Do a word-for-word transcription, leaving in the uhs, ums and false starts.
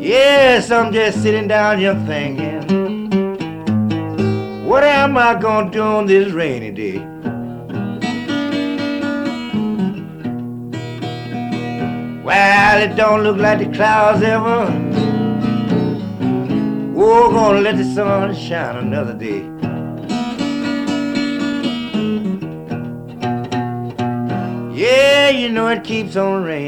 Yes, I'm just sitting down here thinking, what am I gonna do on this rainy day? Well, it don't look like the clouds ever. Oh, gonna let the sun shine another day. Yeah, you know it keeps on raining.